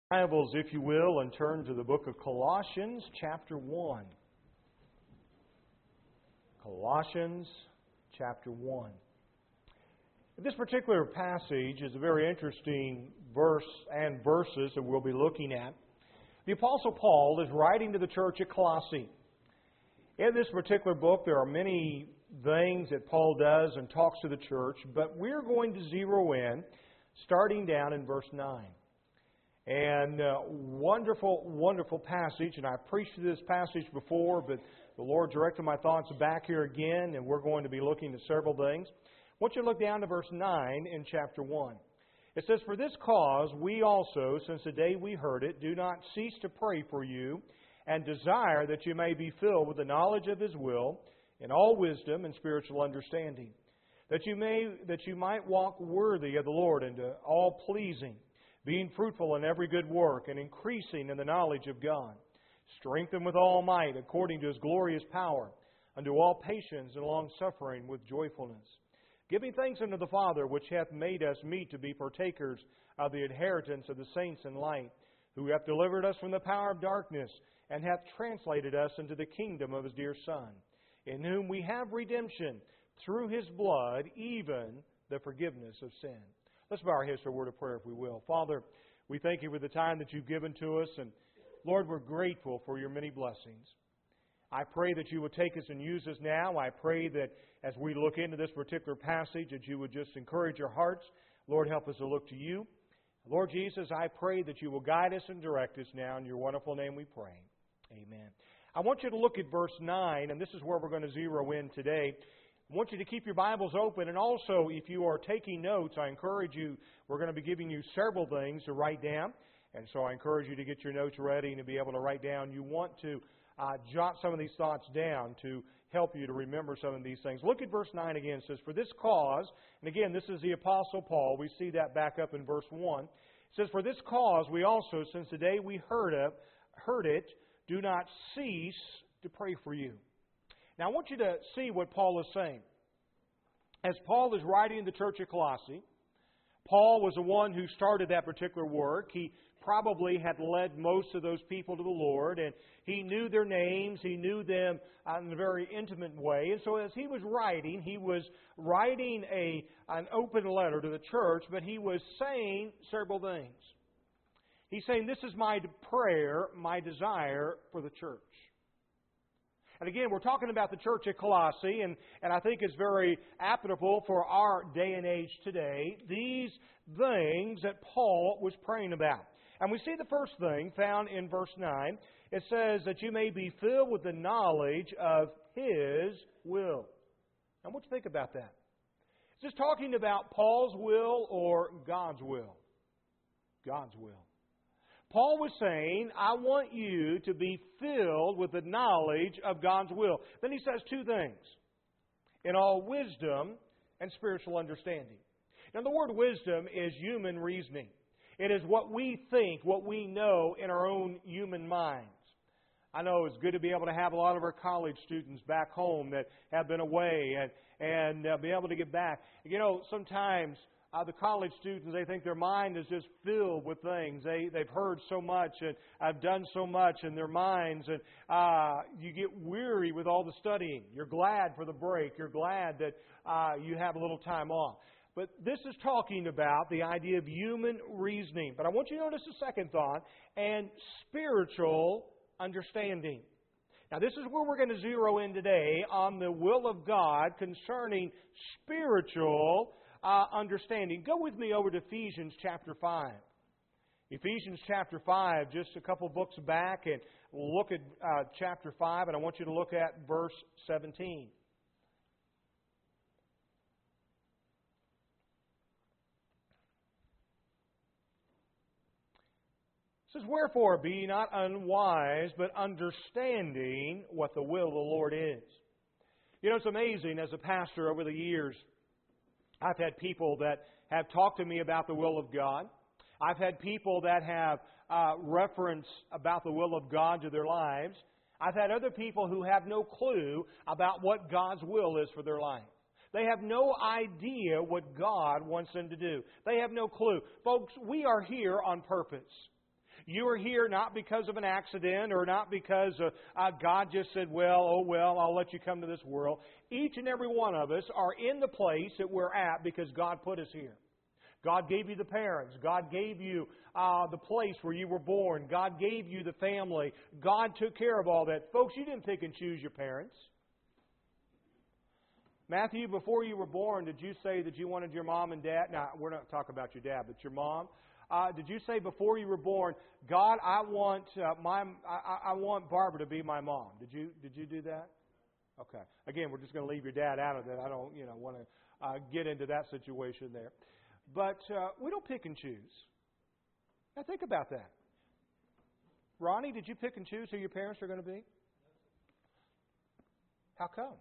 Bibles, if you will, and turn to the book of Colossians, chapter 1. Colossians, chapter 1. This particular passage is a very interesting verse and verses that we'll be looking at. The Apostle Paul is writing to the church at Colossae. In this particular book, there are many things that Paul does and talks to the church, but we're going to zero in, starting down in verse 9. And wonderful, wonderful passage. And I preached this passage before, but the Lord directed my thoughts back here again, and we're going to be looking at several things. I want you to look down to verse 9 in chapter 1. It says, "For this cause we also, since the day we heard it, do not cease to pray for you, and desire that you may be filled with the knowledge of His will, in all wisdom and spiritual understanding, that you might walk worthy of the Lord and all pleasing, being fruitful in every good work and increasing in the knowledge of God, strengthened with all might according to His glorious power, unto all patience and long-suffering with joyfulness, giving thanks unto the Father, which hath made us meet to be partakers of the inheritance of the saints in light, who hath delivered us from the power of darkness, and hath translated us into the kingdom of His dear Son, in whom we have redemption through His blood, even the forgiveness of sin." Let's bow our heads for a word of prayer, if we will. Father, we thank You for the time that You've given to us, and Lord, we're grateful for Your many blessings. I pray that You would take us and use us now. I pray that as we look into this particular passage, that You would just encourage our hearts. Lord, help us to look to You. Lord Jesus, I pray that You will guide us and direct us now. In Your wonderful name we pray. Amen. I want you to look at verse 9, and this is where we're going to zero in today. I want you to keep your Bibles open, and also if you are taking notes, I encourage you, we're going to be giving you several things to write down, and so I encourage you to get your notes ready and to be able to write down. You want to jot some of these thoughts down to help you to remember some of these things. Look at verse 9 again. It says, "For this cause," and again, this is the Apostle Paul. We see that back up in verse 1. It says, "For this cause we also, since the day we heard it, do not cease to pray for you." Now, I want you to see what Paul is saying. As Paul is writing the church at Colossae, Paul was the one who started that particular work. He probably had led most of those people to the Lord, and he knew their names. He knew them in a very intimate way. And so as he was writing an open letter to the church, but he was saying several things. He's saying, this is my prayer, my desire for the church. And again, we're talking about the church at Colossae, and I think it's very applicable for our day and age today, these things that Paul was praying about. And we see the first thing found in verse 9. It says that you may be filled with the knowledge of His will. Now, what do you think about that? Is this talking about Paul's will or God's will? God's will. Paul was saying, I want you to be filled with the knowledge of God's will. Then he says two things. In all wisdom and spiritual understanding. Now the word wisdom is human reasoning. It is what we think, what we know in our own human minds. I know it's good to be able to have a lot of our college students back home that have been away and be able to get back. You know, sometimes the college students, they think their mind is just filled with things. They've heard so much and have done so much in their minds, and you get weary with all the studying. You're glad for the break. You're glad that you have a little time off. But this is talking about the idea of human reasoning. But I want you to notice the second thought, and spiritual understanding. Now, this is where we're going to zero in today on the will of God concerning spiritual understanding. Go with me over to Ephesians chapter 5. Ephesians chapter 5, just a couple books back, and we'll look at chapter 5, and I want you to look at verse 17. It says, "Wherefore be ye not unwise, but understanding what the will of the Lord is." You know, it's amazing, as a pastor over the years, I've had people that have talked to me about the will of God. I've had people that have referenced about the will of God to their lives. I've had other people who have no clue about what God's will is for their life. They have no idea what God wants them to do. They have no clue. Folks, we are here on purpose. You are here not because of an accident or not because God just said, I'll let you come to this world. Each and every one of us are in the place that we're at because God put us here. God gave you the parents. God gave you the place where you were born. God gave you the family. God took care of all that. Folks, you didn't pick and choose your parents. Matthew, before you were born, did you say that you wanted your mom and dad? Now, we're not talking about your dad, but your mom. Did you say before you were born, God, I want Barbara to be my mom? Did you do that? Okay. Again, we're just going to leave your dad out of that. I don't want to get into that situation there. But we don't pick and choose. Now think about that. Ronnie, did you pick and choose who your parents are going to be? How come?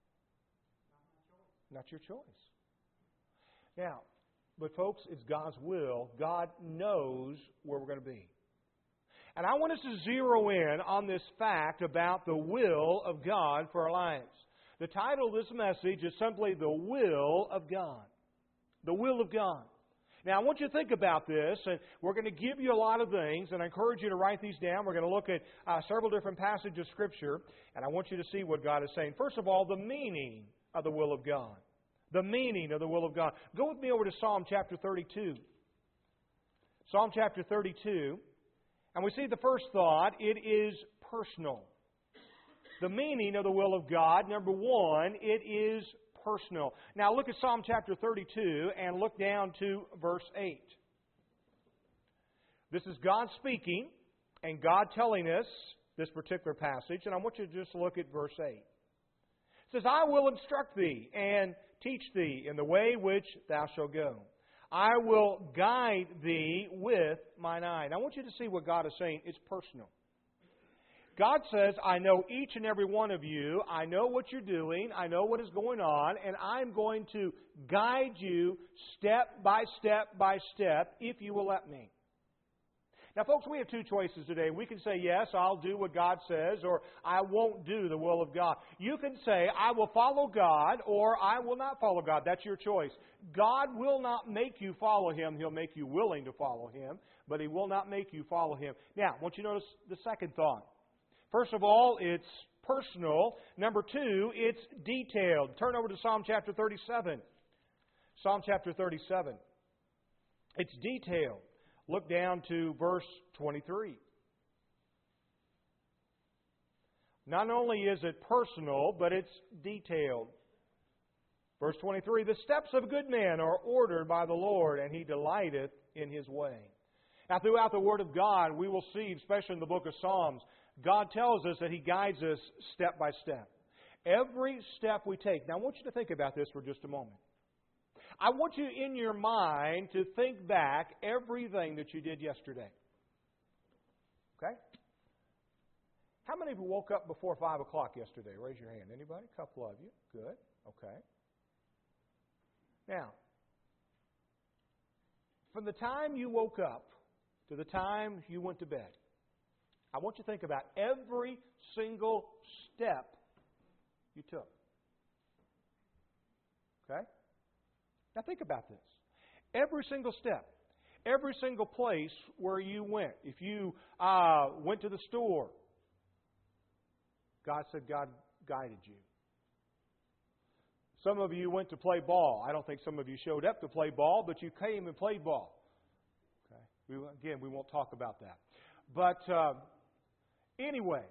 Not your choice. Now, but folks, it's God's will. God knows where we're going to be. And I want us to zero in on this fact about the will of God for our lives. The title of this message is simply The Will of God. The will of God. Now, I want you to think about this, and we're going to give you a lot of things, and I encourage you to write these down. We're going to look at several different passages of Scripture, and I want you to see what God is saying. First of all, the meaning of the will of God. The meaning of the will of God. Go with me over to Psalm chapter 32. Psalm chapter 32. And we see the first thought, it is personal. The meaning of the will of God, number one, it is personal. Now look at Psalm chapter 32 and look down to verse 8. This is God speaking and God telling us this particular passage, and I want you to just look at verse 8. It says, I will instruct thee and teach thee in the way which thou shalt go. I will guide thee with mine eye. Now I want you to see what God is saying. It's personal. God says, I know each and every one of you. I know what you're doing. I know what is going on. And I'm going to guide you step by step by step if you will let me. Now, folks, we have two choices today. We can say, yes, I'll do what God says, or I won't do the will of God. You can say, I will follow God, or I will not follow God. That's your choice. God will not make you follow Him. He'll make you willing to follow Him, but He will not make you follow Him. Now, I want you to notice the second thought. First of all, it's personal. Number two, it's detailed. Turn over to Psalm chapter 37. Psalm chapter 37. It's detailed. Look down to verse 23. Not only is it personal, but it's detailed. Verse 23, the steps of a good man are ordered by the Lord, and He delighteth in His way. Now, throughout the Word of God, we will see, especially in the book of Psalms, God tells us that He guides us step by step. Every step we take. Now, I want you to think about this for just a moment. I want you in your mind to think back everything that you did yesterday. Okay? How many of you woke up before 5 o'clock yesterday? Raise your hand. Anybody? A couple of you. Good. Okay. Now, from the time you woke up to the time you went to bed, I want you to think about every single step you took. Okay? Now think about this. Every single step. Every single place where you went. If you went to the store, God said God guided you. Some of you went to play ball. I don't think some of you showed up to play ball, but you came and played ball. Okay? Again, we won't talk about that. But anyway,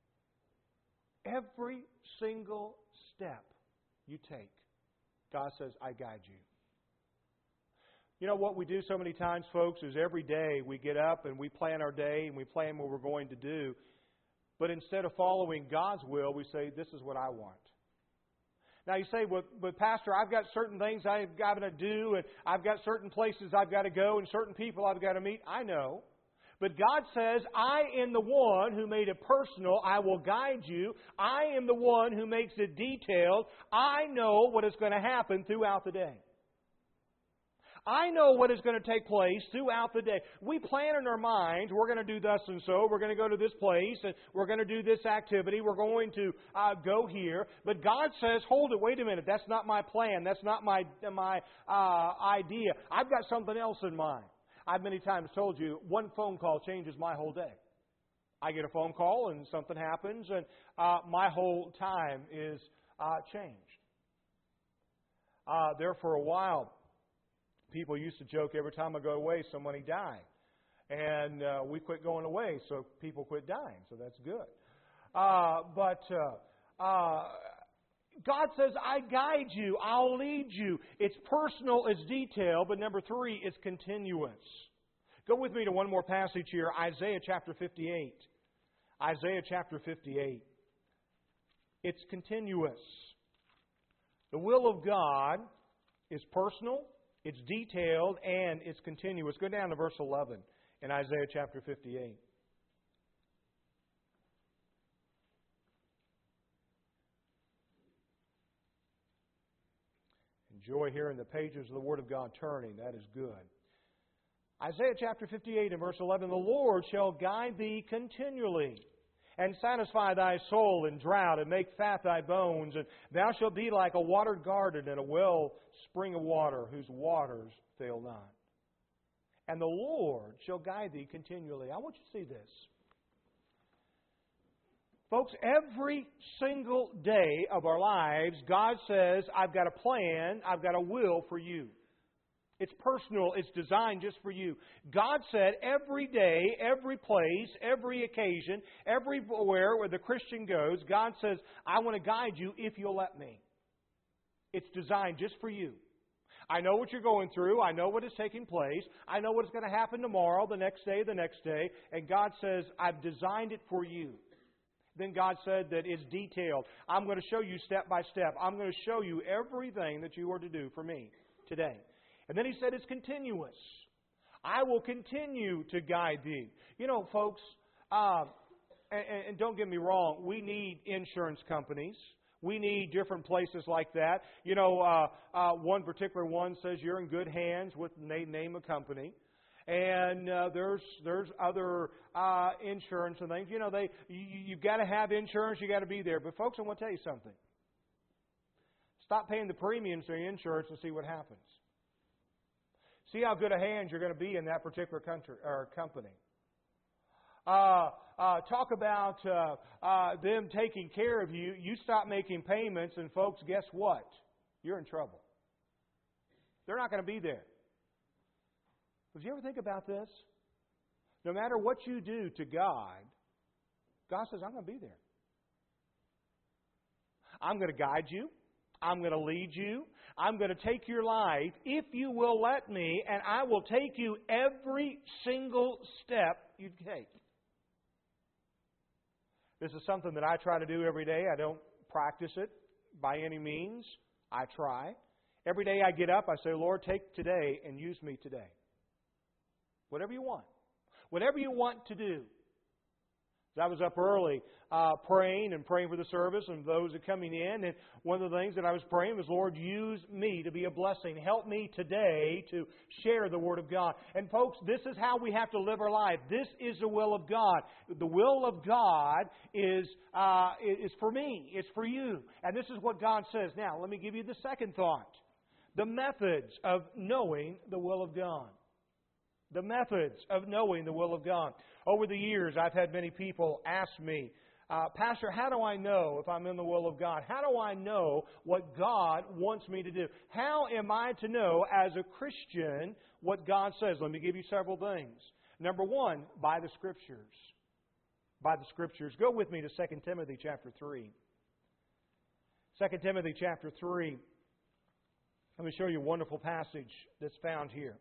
every single step you take, God says, I guide you. You know what we do so many times, folks, is every day we get up and we plan our day and we plan what we're going to do. But instead of following God's will, we say, this is what I want. Now you say, but Pastor, I've got certain things I've got to do, and I've got certain places I've got to go, and certain people I've got to meet. I know. But God says, I am the one who made it personal. I will guide you. I am the one who makes it detailed. I know what is going to happen throughout the day. I know what is going to take place throughout the day. We plan in our mind, we're going to do thus and so, we're going to go to this place, and we're going to do this activity, we're going to go here. But God says, hold it, wait a minute, that's not my plan, that's not my idea. I've got something else in mind. I've many times told you, one phone call changes my whole day. I get a phone call and something happens, and my whole time is changed. There for a while, people used to joke every time I go away, somebody died. And we quit going away, so people quit dying, so that's good. But God says, I guide you, I'll lead you. It's personal, it's detailed, but number 3, it's continuous. Go with me to one more passage here, Isaiah chapter 58. Isaiah chapter 58. It's continuous. The will of God is personal, it's detailed, and it's continuous. Go down to verse 11 in Isaiah chapter 58. Enjoy hearing the pages of the Word of God turning. That is good. Isaiah chapter 58 and verse 11, the Lord shall guide thee continually, and satisfy thy soul in drought, and make fat thy bones, and thou shalt be like a watered garden and a well spring of water, whose waters fail not. And the Lord shall guide thee continually. I want you to see this. Folks, every single day of our lives, God says, I've got a plan, I've got a will for you. It's personal, it's designed just for you. God said every day, every place, every occasion, everywhere where the Christian goes, God says, I want to guide you if you'll let me. It's designed just for you. I know what you're going through. I know what is taking place. I know what's going to happen tomorrow, the next day. And God says, I've designed it for you. Then God said that it's detailed. I'm going to show you step by step. I'm going to show you everything that you are to do for me today. And then He said it's continuous. I will continue to guide thee. You know, folks, and don't get me wrong, we need insurance companies. We need different places like that. You know, one particular one says you're in good hands with name a company. And there's other insurance and things. You know, you've got to have insurance. You got to be there. But folks, I want to tell you something. Stop paying the premiums for your insurance and see what happens. See how good a hand you're going to be in that particular country or company. Talk about them taking care of you. You stop making payments, and folks, guess what? You're in trouble. They're not going to be there. Did you ever think about this? No matter what you do to God, God says, I'm going to be there. I'm going to guide you. I'm going to lead you. I'm going to take your life if you will let me, and I will take you every single step you take. This is something that I try to do every day. I don't practice it by any means. I try. Every day I get up, I say, Lord, take today and use me today. Whatever you want. Whatever you want to do. I was up early praying for the service and those that are coming in. And one of the things that I was praying was, Lord, use me to be a blessing. Help me today to share the Word of God. And folks, this is how we have to live our life. This is the will of God. The will of God is for me. It's for you. And this is what God says. Now, let me give you the second thought. The methods of knowing the will of God. The methods of knowing the will of God. Over the years, I've had many people ask me, Pastor, how do I know if I'm in the will of God? How do I know what God wants me to do? How am I to know as a Christian what God says? Let me give you several things. Number one, by the Scriptures. By the Scriptures. Go with me to 2 Timothy chapter 3. 2 Timothy chapter 3. Let me show you a wonderful passage that's found here.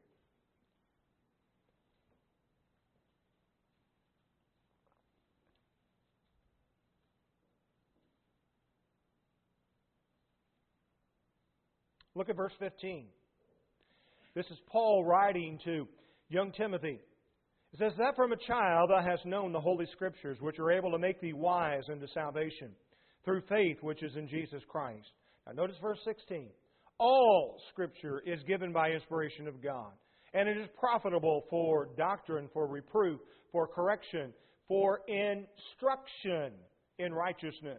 Look at verse 15. This is Paul writing to young Timothy. It says, that from a child thou hast known the Holy Scriptures, which are able to make thee wise unto salvation, through faith which is in Jesus Christ. Now notice verse 16. All Scripture is given by inspiration of God, and it is profitable for doctrine, for reproof, for correction, for instruction in righteousness,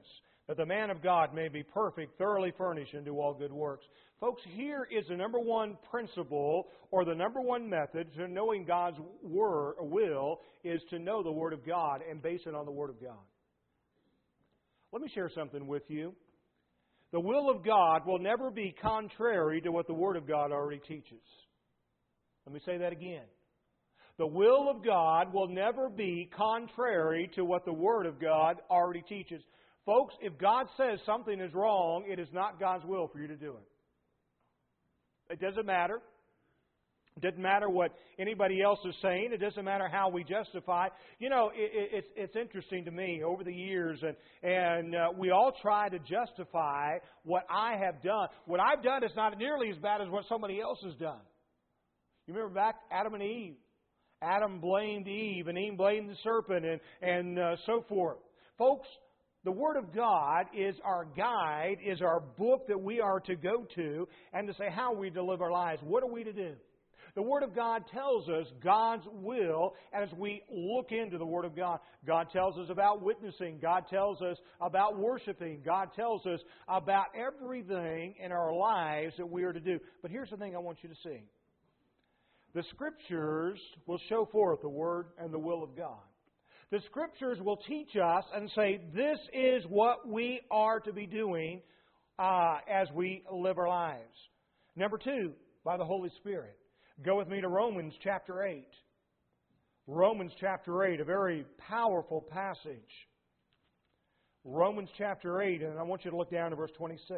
that the man of God may be perfect, thoroughly furnished unto all good works. Folks, here is the number one principle, or the number one method to knowing God's will, is to know the Word of God and base it on the Word of God. Let me share something with you. The will of God will never be contrary to what the Word of God already teaches. Let me say that again. The will of God will never be contrary to what the Word of God already teaches. Folks, if God says something is wrong, it is not God's will for you to do it. It doesn't matter. It doesn't matter what anybody else is saying. It doesn't matter how we justify. You know, it's interesting to me over the years, and we all try to justify what I have done. What I've done is not nearly as bad as what somebody else has done. You remember back Adam and Eve? Adam blamed Eve, and Eve blamed the serpent, and so forth. Folks, the Word of God is our guide, is our book that we are to go to, and to say how we to live our lives. What are we to do? The Word of God tells us God's will as we look into the Word of God. God tells us about witnessing. God tells us about worshiping. God tells us about everything in our lives that we are to do. But here's the thing I want you to see. The Scriptures will show forth the Word and the will of God. The Scriptures will teach us and say, this is what we are to be doing as we live our lives. Number two, by the Holy Spirit. Go with me to Romans chapter 8. Romans chapter 8, a very powerful passage. Romans chapter 8, and I want you to look down to verse 26.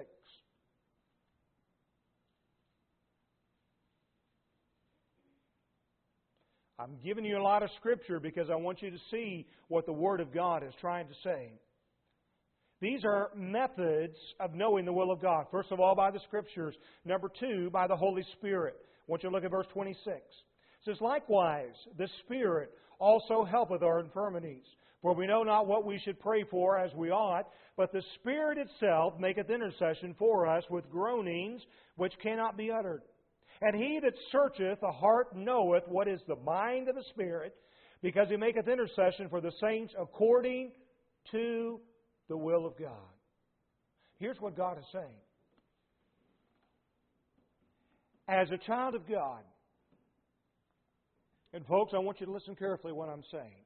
I'm giving you a lot of Scripture because I want you to see what the Word of God is trying to say. These are methods of knowing the will of God. First of all, by the Scriptures. Number two, by the Holy Spirit. I want you to look at verse 26. It says, likewise, the Spirit also helpeth our infirmities. For we know not what we should pray for as we ought, but the Spirit itself maketh intercession for us with groanings which cannot be uttered. And He that searcheth the heart knoweth what is the mind of the Spirit, because He maketh intercession for the saints according to the will of God. Here's what God is saying. As a child of God, and folks, I want you to listen carefully to what I'm saying.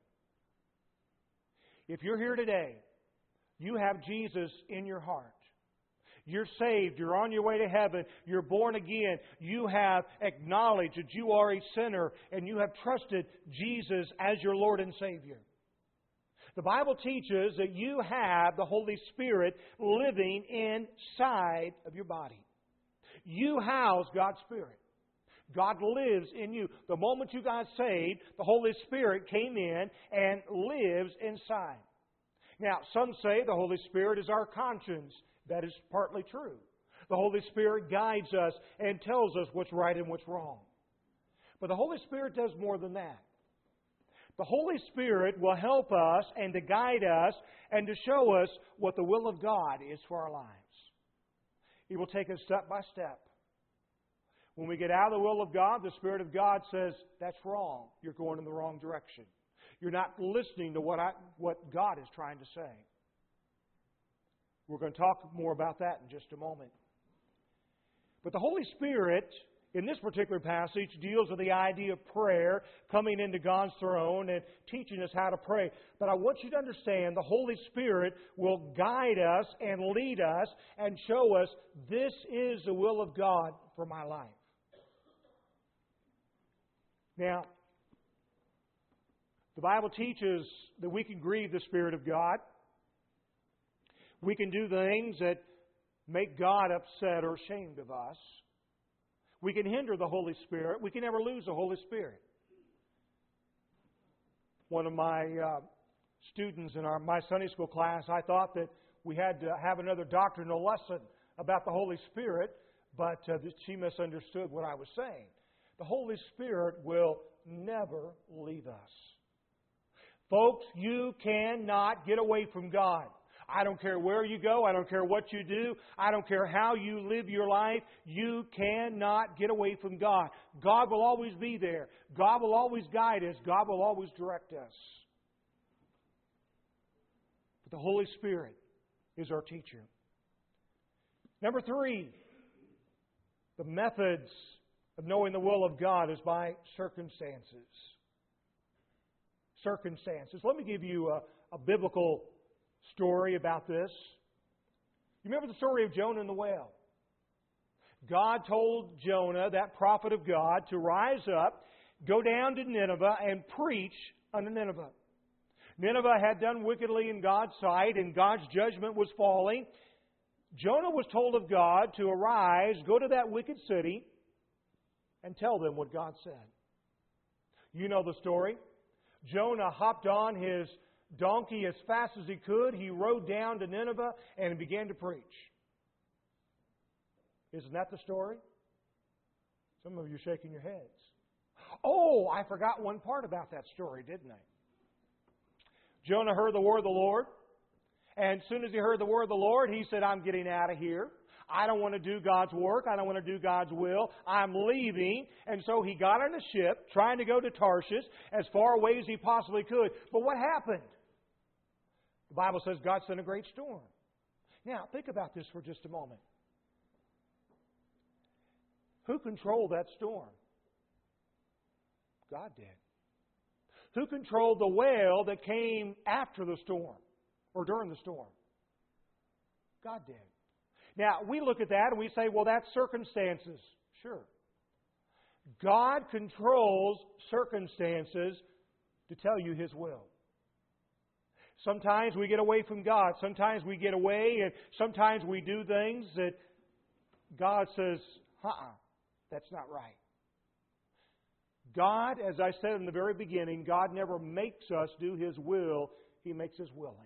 If you're here today, you have Jesus in your heart. You're saved. You're on your way to heaven. You're born again. You have acknowledged that you are a sinner and you have trusted Jesus as your Lord and Savior. The Bible teaches that you have the Holy Spirit living inside of your body. You house God's Spirit. God lives in you. The moment you got saved, the Holy Spirit came in and lives inside. Now, some say the Holy Spirit is our conscience. That is partly true. The Holy Spirit guides us and tells us what's right and what's wrong. But the Holy Spirit does more than that. The Holy Spirit will help us and to guide us and to show us what the will of God is for our lives. He will take us step by step. When we get out of the will of God, the Spirit of God says, that's wrong. You're going in the wrong direction. You're not listening to what God is trying to say. We're going to talk more about that in just a moment. But the Holy Spirit, in this particular passage, deals with the idea of prayer, coming into God's throne and teaching us how to pray. But I want you to understand the Holy Spirit will guide us and lead us and show us this is the will of God for my life. Now, the Bible teaches that we can grieve the Spirit of God. We can do things that make God upset or ashamed of us. We can hinder the Holy Spirit. We can never lose the Holy Spirit. One of my students in my Sunday school class, I thought that we had to have another doctrinal lesson about the Holy Spirit, but she misunderstood what I was saying. The Holy Spirit will never leave us. Folks, you cannot get away from God. I don't care where you go. I don't care what you do. I don't care how you live your life. You cannot get away from God. God will always be there. God will always guide us. God will always direct us. But the Holy Spirit is our teacher. Number 3, the methods of knowing the will of God is by circumstances. Circumstances. Let me give you a biblical story about this. You remember the story of Jonah and the whale? God told Jonah, that prophet of God, to rise up, go down to Nineveh, and preach unto Nineveh. Nineveh had done wickedly in God's sight, and God's judgment was falling. Jonah was told of God to arise, go to that wicked city, and tell them what God said. You know the story. Jonah hopped on his donkey as fast as he could. He rode down to Nineveh and began to preach. Isn't that the story? Some of you are shaking your heads. Oh, I forgot one part about that story, didn't I? Jonah heard the word of the Lord. And as soon as he heard the word of the Lord, he said, I'm getting out of here. I don't want to do God's work. I don't want to do God's will. I'm leaving. And so he got on a ship, trying to go to Tarshish as far away as he possibly could. But what happened? The Bible says God sent a great storm. Now, think about this for just a moment. Who controlled that storm? God did. Who controlled the whale that came after the storm or during the storm? God did. Now, we look at that and we say, well, that's circumstances. Sure. God controls circumstances to tell you His will. Sometimes we get away from God. Sometimes we get away, and sometimes we do things that God says, that's not right. God, as I said in the very beginning, God never makes us do His will. He makes us willing.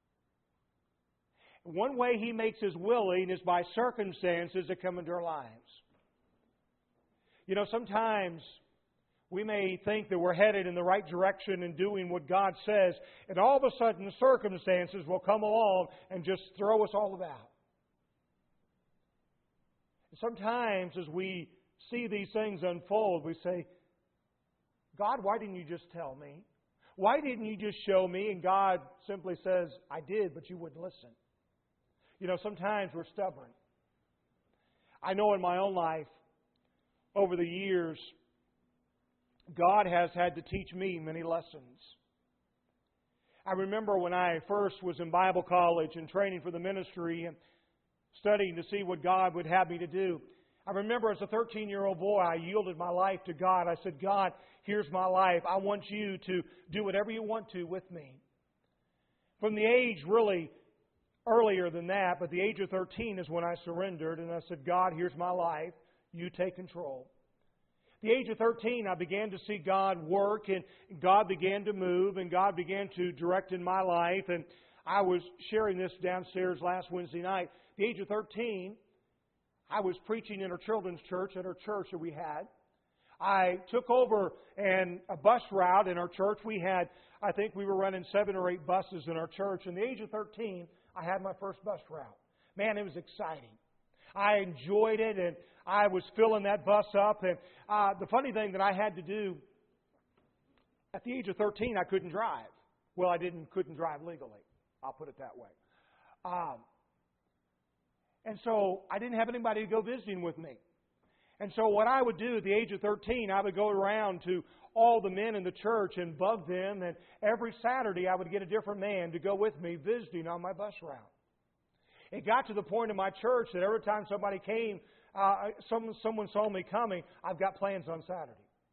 One way He makes us willing is by circumstances that come into our lives. You know, sometimes we may think that we're headed in the right direction and doing what God says, and all of a sudden circumstances will come along and just throw us all about. Sometimes as we see these things unfold, we say, God, why didn't you just tell me? Why didn't you just show me? And God simply says, I did, but you wouldn't listen. You know, sometimes we're stubborn. I know in my own life, over the years, God has had to teach me many lessons. I remember when I first was in Bible college and training for the ministry and studying to see what God would have me to do. I remember as a 13-year-old boy, I yielded my life to God. I said, God, here's my life. I want you to do whatever you want to with me. From the age really earlier than that, but the age of 13 is when I surrendered. And I said, God, here's my life. You take control. At the age of 13, I began to see God work, and God began to move, and God began to direct in my life. And I was sharing this downstairs last Wednesday night. At the age of 13, I was preaching in our children's church at our church that we had. I took over a bus route in our church. I think we were running 7 or 8 buses in our church. And at the age of 13, I had my first bus route. Man, it was exciting. I enjoyed it, and I was filling that bus up. And the funny thing that I had to do, at the age of 13, I couldn't drive. Well, I couldn't drive legally. I'll put it that way. And so I didn't have anybody to go visiting with me. And so what I would do at the age of 13, I would go around to all the men in the church and bug them. And every Saturday I would get a different man to go with me visiting on my bus route. It got to the point in my church that every time somebody came, someone saw me coming, I've got plans on Saturday.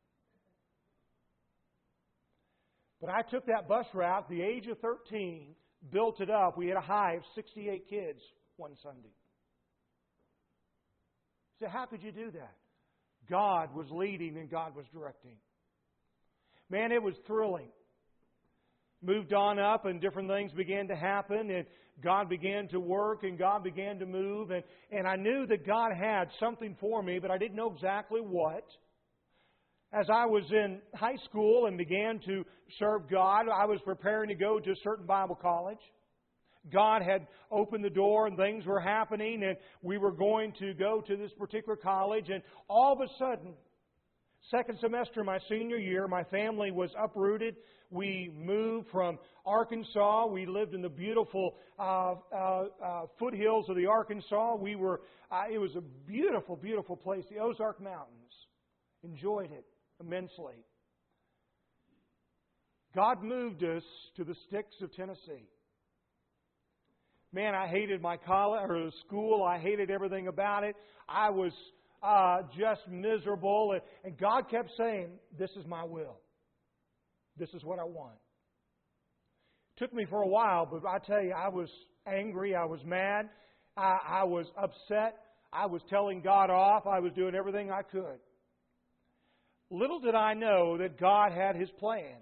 But I took that bus route at the age of 13, built it up. We had a high of 68 kids one Sunday. So how could you do that? God was leading and God was directing. Man, it was thrilling. Moved on up and different things began to happen and God began to work and God began to move. And I knew that God had something for me, but I didn't know exactly what. As I was in high school and began to serve God, I was preparing to go to a certain Bible college. God had opened the door and things were happening and we were going to go to this particular college. And all of a sudden, second semester of my senior year, my family was uprooted. We moved from Arkansas. We lived in the beautiful foothills of the Arkansas. It was a beautiful, beautiful place, the Ozark Mountains. Enjoyed it immensely. God moved us to the sticks of Tennessee. Man, I hated my college or school. I hated everything about it. I was just miserable. And God kept saying, "This is my will. This is what I want." It took me for a while, but I tell you, I was angry. I was mad. I was upset. I was telling God off. I was doing everything I could. Little did I know that God had His plan.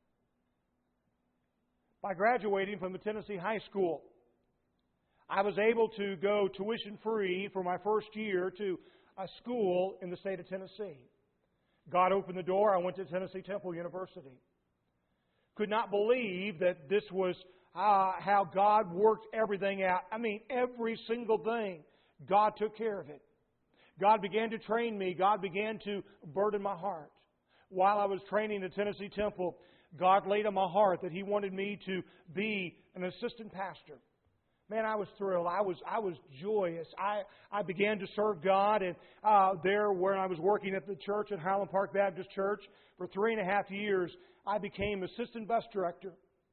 By graduating from the Tennessee High School, I was able to go tuition-free for my first year to a school in the state of Tennessee. God opened the door. I went to Tennessee Temple University. Could not believe that this was how God worked everything out. I mean, every single thing, God took care of it. God began to train me. God began to burden my heart. While I was training at Tennessee Temple, God laid on my heart that He wanted me to be an assistant pastor. Man, I was thrilled. I was joyous. I began to serve God, and there where I was working at the church at Highland Park Baptist Church for 3.5 years, I became assistant bus director.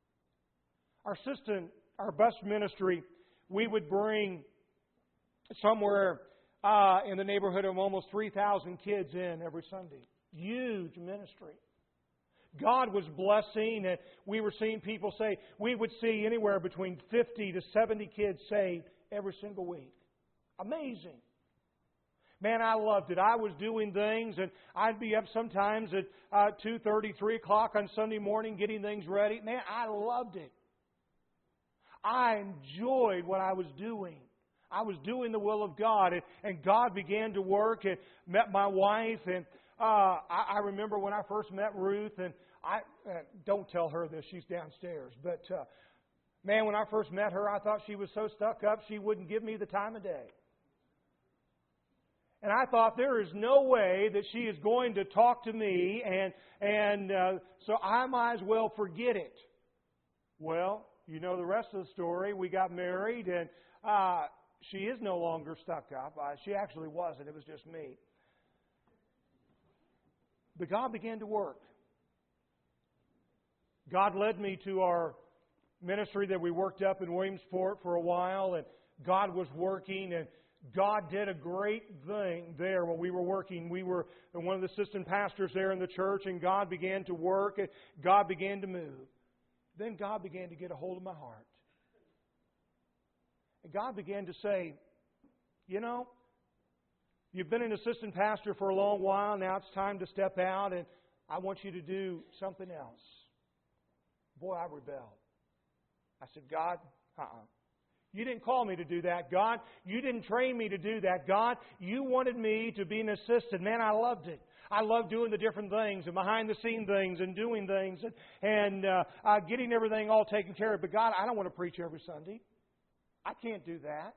Our bus ministry, we would bring somewhere in the neighborhood of almost 3,000 kids in every Sunday. Huge ministry. God was blessing, and we were seeing people say we would see anywhere between 50 to 70 kids saved every single week. Amazing. Man, I loved it. I was doing things, and I'd be up sometimes at 2:30, 3 o'clock on Sunday morning getting things ready. Man, I loved it. I enjoyed what I was doing. I was doing the will of God, and God began to work and met my wife, and I remember when I first met Ruth, and I don't tell her this, she's downstairs. But man, when I first met her, I thought she was so stuck up she wouldn't give me the time of day. And I thought there is no way that she is going to talk to me, and so I might as well forget it. Well, you know the rest of the story. We got married, and she is no longer stuck up. She actually wasn't. It was just me. But God began to work. God led me to our ministry that we worked up in Williamsport for a while, and God was working, and God did a great thing there when we were working. We were one of the assistant pastors there in the church, and God began to work, and God began to move. Then God began to get a hold of my heart. And God began to say, you know, you've been an assistant pastor for a long while. Now it's time to step out, and I want you to do something else. Boy, I rebelled. I said, God, you didn't call me to do that, God. You didn't train me to do that, God. You wanted me to be an assistant. Man, I loved it. I loved doing the different things and behind-the-scene things and doing things and getting everything all taken care of. But God, I don't want to preach every Sunday. I can't do that.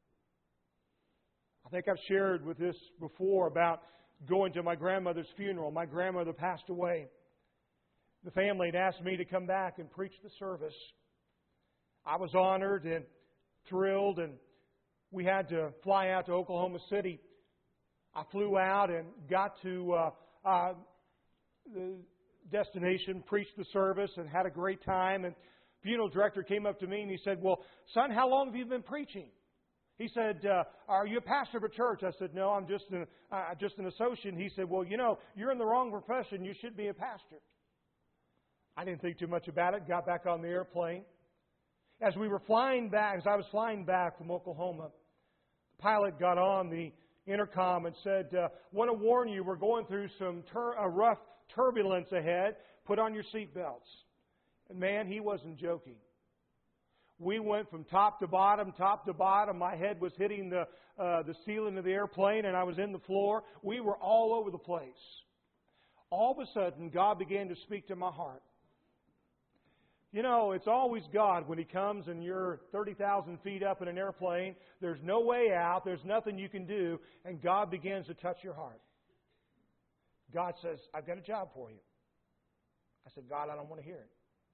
I think I've shared with this before about going to my grandmother's funeral. My grandmother passed away. The family had asked me to come back and preach the service. I was honored and thrilled, and we had to fly out to Oklahoma City. I flew out and got to the destination, preached the service, and had a great time. And the funeral director came up to me and he said, "Well, son, how long have you been preaching?" He said, "Are you a pastor of a church?" I said, "No, I'm just an associate." And he said, "Well, you know, you're in the wrong profession. You should be a pastor." I didn't think too much about it. Got back on the airplane. As I was flying back from Oklahoma, the pilot got on the intercom and said, "Want to warn you, we're going through some rough turbulence ahead. Put on your seatbelts." And man, he wasn't joking. We went from top to bottom. My head was hitting the ceiling of the airplane, and I was in the floor. We were all over the place. All of a sudden, God began to speak to my heart. You know, it's always God when He comes and you're 30,000 feet up in an airplane. There's no way out. There's nothing you can do. And God begins to touch your heart. God says, "I've got a job for you." I said, God, I don't want to hear it.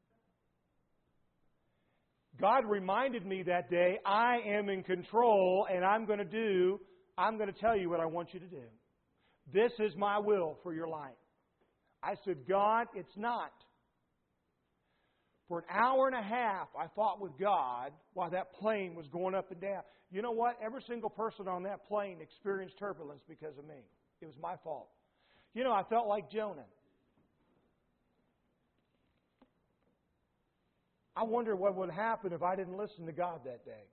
God reminded me that day, I am in control and I'm going to tell you what I want you to do. This is my will for your life. I said, God, it's not. For an hour and a half, I fought with God while that plane was going up and down. You know what? Every single person on that plane experienced turbulence because of me. It was my fault. You know, I felt like Jonah. I wonder what would happen if I didn't listen to God that day.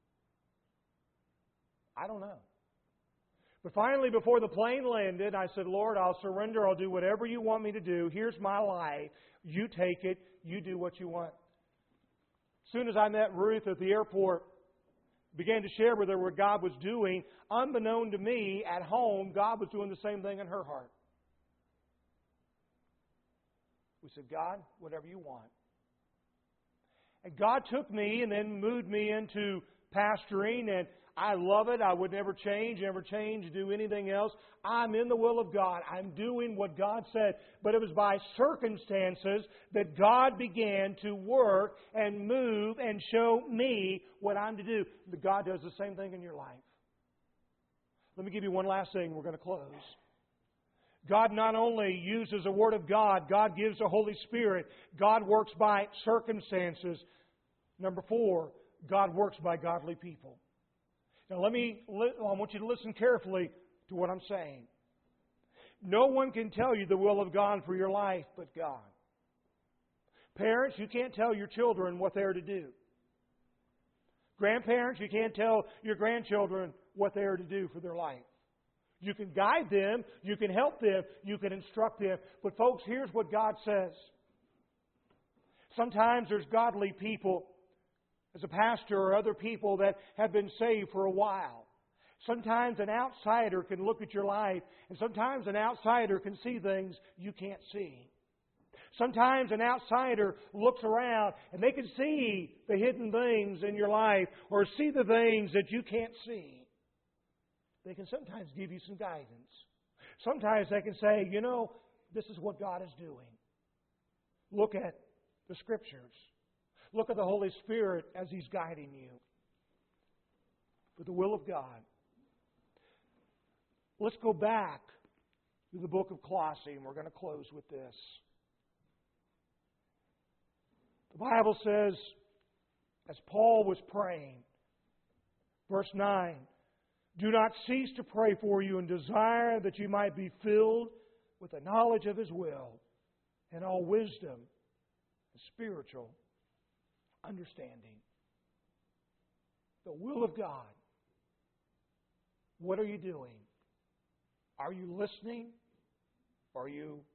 I don't know. But finally, before the plane landed, I said, Lord, I'll surrender. I'll do whatever you want me to do. Here's my life. You take it. You do what you want. As soon as I met Ruth at the airport, began to share with her what God was doing, unbeknown to me, at home, God was doing the same thing in her heart. We said, God, whatever you want. And God took me and then moved me into pastoring, and I love it. I would never change, do anything else. I'm in the will of God. I'm doing what God said. But it was by circumstances that God began to work and move and show me what I'm to do. But God does the same thing in your life. Let me give you one last thing. We're going to close. God not only uses a Word of God, God gives the Holy Spirit. God works by circumstances. Number 4, God works by godly people. Now I want you to listen carefully to what I'm saying. No one can tell you the will of God for your life but God. Parents, you can't tell your children what they're to do. Grandparents, you can't tell your grandchildren what they are to do for their life. You can guide them, you can help them, you can instruct them. But folks, here's what God says. Sometimes there's godly people, as a pastor or other people that have been saved for a while. Sometimes an outsider can look at your life, and sometimes an outsider can see things you can't see. Sometimes an outsider looks around and they can see the hidden things in your life or see the things that you can't see. They can sometimes give you some guidance. Sometimes they can say, you know, this is what God is doing. Look at the Scriptures. Look at the Holy Spirit as He's guiding you. For the will of God. Let's go back to the book of Colossae, and we're going to close with this. The Bible says, as Paul was praying, verse 9, do not cease to pray for you and desire that you might be filled with the knowledge of His will and all wisdom and spiritual understanding. The will of God. What are you doing? Are you listening? Or are you